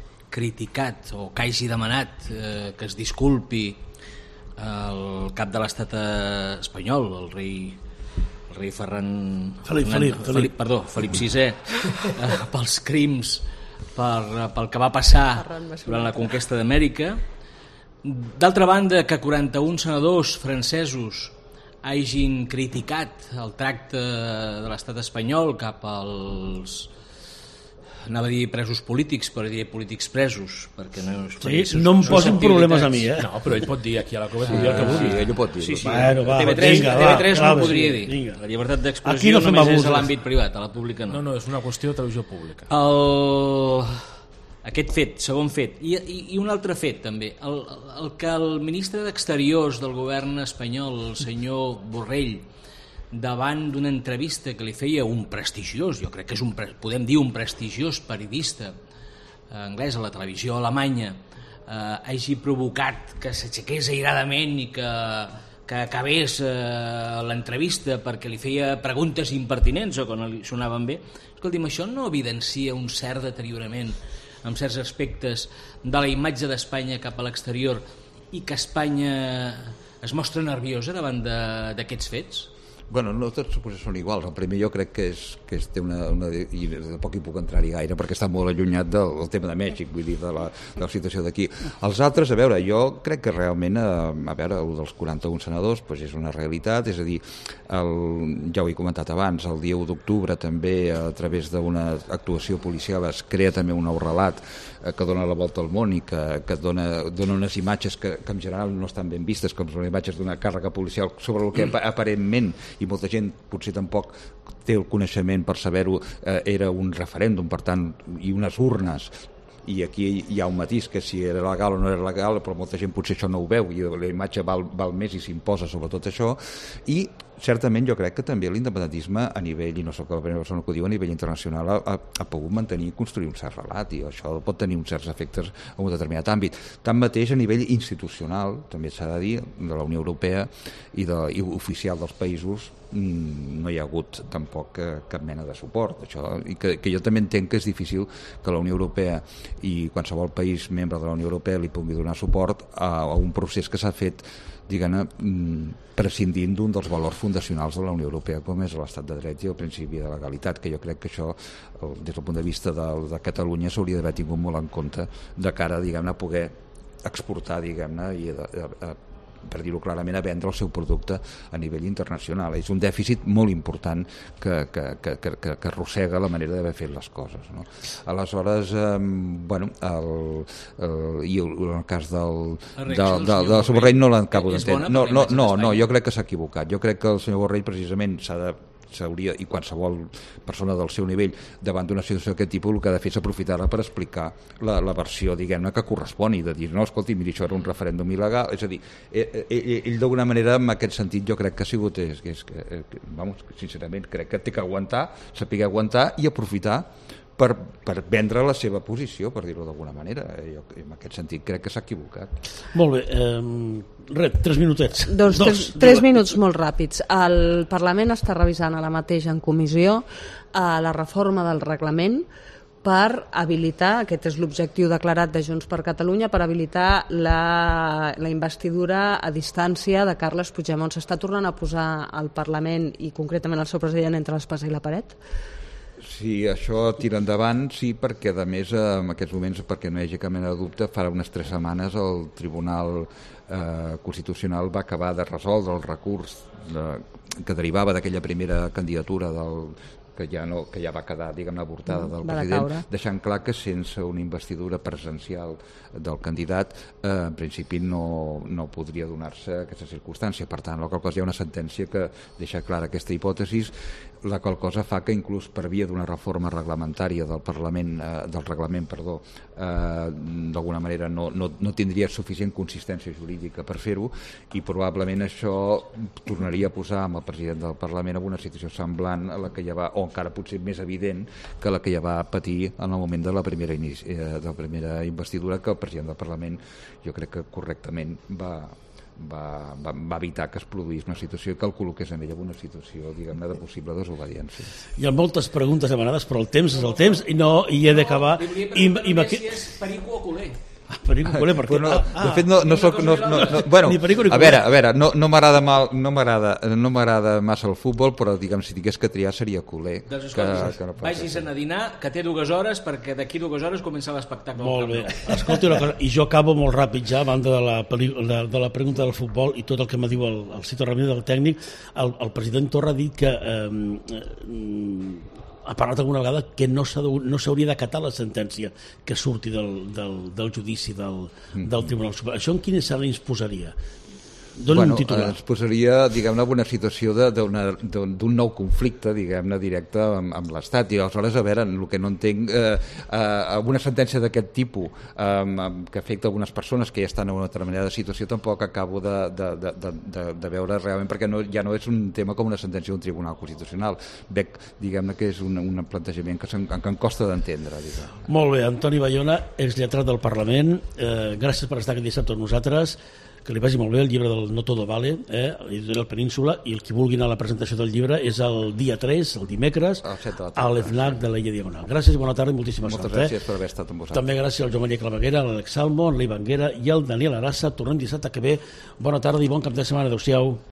criticat o que hagi demanat eh, que es disculpi el cap de l'estat espanyol, el rei el rei Ferran Felip, Felip, Felip. Felip, perdó, Felip sisè eh, pels crims per, pel que va passar durant la conquesta d'Amèrica. D'altra banda, que quaranta-un senadors francesos hagin criticat el tracte de l'estat espanyol cap als, anava a dir presos polítics, però diré polítics presos, perquè no... Sí, no em posin problemes a mi, eh? No, però ell pot dir aquí a la Cova, sí, el que vulgui. Sí, ell ho pot dir. Sí, sí. Bueno, va, a T V tres, vinga, a T V tres va, no va, ho podria sí, dir. vinga. La llibertat Aquí d'expressió no fem només abusos. és a l'àmbit privat, a la pública no. No, no, és una qüestió de televisió pública. El... Aquest fet, segon fet, i, i, i un altre fet també, el, el que el ministre d'Exteriors del govern espanyol, el senyor Borrell, davant d'una entrevista que li feia un prestigiós, jo crec que és un, podem dir un prestigiós periodista, anglesa, la televisió alemanya, eh, hagi provocat que s'aixequés airadament i que, que acabés eh, l'entrevista perquè li feia preguntes impertinents o que no li sonaven bé, escolti'm, això no evidencia un cert deteriorament en certs aspectes de la imatge d'Espanya cap a l'exterior i que Espanya es mostra nerviosa davant d'aquests fets? Bueno, no tots suposo són iguals. El primer jo crec que és que és, té una, una... i tampoc hi puc entrar-hi gaire perquè està molt allunyat del, del tema de Mèxic, vull dir, de la, de la situació d'aquí. Els altres, a veure, jo crec que realment, a, a veure, el dels quaranta-un senadors doncs és una realitat, és a dir, el, ja ho he comentat abans, el dia u d'octubre també a través d'una actuació policial es crea també un nou relat eh, que dona la volta al món i que, que dona, dona unes imatges que, que en general no estan ben vistes, com són imatges d'una càrrega policial sobre el que aparentment i molta gent potser tampoc té el coneixement per saber-ho, eh, era un referèndum, per tant, i unes urnes, i aquí hi ha un matís que si era legal o no era legal, però molta gent potser això no ho veu i la imatge val, val més i s'imposa sobre tot això, i certament jo crec que també l'independentisme a nivell, i no sóc la primera persona que ho diu, a nivell internacional ha, ha, ha pogut mantenir i construir un cert relat, i això pot tenir uns certs efectes en un determinat àmbit. Tanmateix, a nivell institucional, també s'ha de dir, de la Unió Europea i, de, i oficial dels països, no hi ha hagut tampoc cap mena de suport, això, i que, que jo també entenc que és difícil que la Unió Europea i qualsevol país membre de la Unió Europea li pugui donar suport a, a un procés que s'ha fet, diguem-ne, prescindint d'un dels valors fundacionals de la Unió Europea, com és l'estat de dret i el principi de legalitat, que jo crec que això, des del punt de vista de, de Catalunya, s'hauria d'haver tingut molt en compte de cara, diguem-ne, a poder exportar, diguem-ne, i a, a, a per dir-ho clarament, a vendre el seu producte a nivell internacional. És un dèficit molt important que, que, que, que, que arrossega la manera d'haver fet les coses. No? Aleshores, eh, bueno, el, el, i el, el cas del, del, del, del, del Borrell no l'acabo d'entendre. No, no, no, no, jo crec que s'ha equivocat. Jo crec que el senyor Borrell precisament s'ha de s'hauria, i qualsevol persona del seu nivell davant d'una situació d'aquest tipus el que ha de fer és aprofitar-la per explicar la, la versió, diguem-ne, que correspon i de dir, no, escolti, mira, això era un referèndum il·legal, és a dir, ell, ell, ell d'alguna manera en aquest sentit jo crec que ha sigut, és, és, que, vamos, sincerament crec que té que aguantar, saber aguantar i aprofitar per, per vendre la seva posició, per dir-ho d'alguna manera. Jo, en aquest sentit crec que s'ha equivocat. Molt bé, eh, res, tres minutets. Doncs Dos, tres, tres minuts molt ràpids. El Parlament està revisant ara mateix en comissió eh, la reforma del reglament per habilitar, aquest és l'objectiu declarat de Junts per Catalunya, per habilitar la, la investidura a distància de Carles Puigdemont. S'està tornant a posar al Parlament i concretament el seu president entre l'espasa i la paret? Sí, això tira endavant, sí, perquè a més en aquests moments, perquè no hi hagi cap mena de dubte, farà unes tres setmanes el Tribunal eh, Constitucional va acabar de resoldre el recurs de, que derivava d'aquella primera candidatura del que ja, no, que ja va quedar, diguem-ne, avortada del president, deixant clar que sense una investidura presencial del candidat, eh, en principi no, no podria donar-se aquesta circumstància. Per tant, la qual cosa hi ha una sentència que deixa clara aquesta hipòtesi, la qual cosa fa que inclús per via d'una reforma reglamentària del Parlament, eh, del reglament, perdó, eh, d'alguna manera no, no, no tindria suficient consistència jurídica per fer-ho, i probablement això tornaria a posar amb el president del Parlament en una situació semblant a la que ja va, o encara potser més evident que la que ja va patir en el moment de la primera, inici, eh, de la primera investidura, que el president del Parlament jo crec que correctament va, va, va, va evitar que es produís una situació que el col·loqués en ella una situació, diguem-ne, de possible desobediència. Hi ha moltes preguntes demanades, però el temps és el temps i, no, i he d'acabar. Li volia preguntar si és perico o culer. Ah, perico culer, perquè... No, ah, de fet, no, no soc... No, no, no, bueno, a veure, a veure, no, no m'agrada mal, no m'agrada no m'agrada massa el futbol, però diguem, si tingués que triar seria culer. Doncs escolta, que, que no vagis a dinar, que té dues hores, perquè d'aquí dues hores comença l'espectacle. Molt bé. Escolta una cosa, i jo acabo molt ràpid ja, a banda de la, de, de la pregunta del futbol i tot el que me diu el, el Cito Ramírez del tècnic, el, el president Torra ha dit que eh, eh, ha parlat alguna vegada que no s'hauria d'acatar la sentència que surti del, del, del judici del, del Tribunal Superior. Això en quin escenari ens posaria? Dóna bueno, un titular. Ens posaria, diguem-ne, en una situació de- d'una- d'un d'un nou conflicte, diguem-ne, directe amb, amb l'Estat. I aleshores, a veure, el que no entenc, eh, eh, una sentència d'aquest tipus eh, que afecta algunes persones que ja estan en una determinada situació, tampoc acabo de, de, de, de, de, de veure realment, perquè no, ja no és un tema com una sentència d'un tribunal constitucional. Veig, diguem-ne, que és un, un plantejament que, se'm, que em costa d'entendre. Diguem. Molt bé, Antoni Bayona, exlletrat del Parlament, eh, gràcies per estar aquest dissabte amb nosaltres, que li vagi molt bé el llibre del No Todo Vale, eh, l'editorial Península, i el qui vulgui anar a la presentació del llibre és el dia tres, el dimecres, a l'EFNAC de l'Illa Diagonal. Gràcies i bona tarda i moltíssima Moltes sort. gràcies eh? per haver estat amb vosaltres. També gràcies al Joan Maria Claveguera, a l'Àlex Salmo, a l'Ivanguera i al Daniel Arassa. Tornem dissabte que ve. Bona tarda i bon cap de setmana. Adéu-siau.